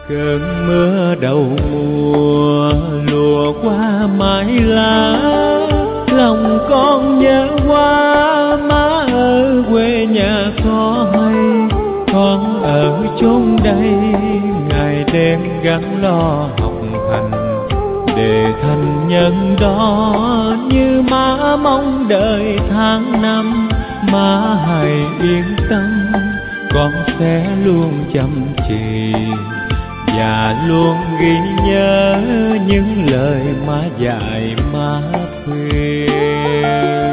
Cơn mưa đầu mùa lùa qua mái lá, lòng con nhớ quá má ở quê nhà có hay. Con ở chốn đây ngày đêm gắng lo học hành, để thành nhân đó như má mong đợi tháng năm. Má hãy yên tâm, con sẽ luôn chăm chỉ và luôn ghi nhớ những lời má dạy má khuyên.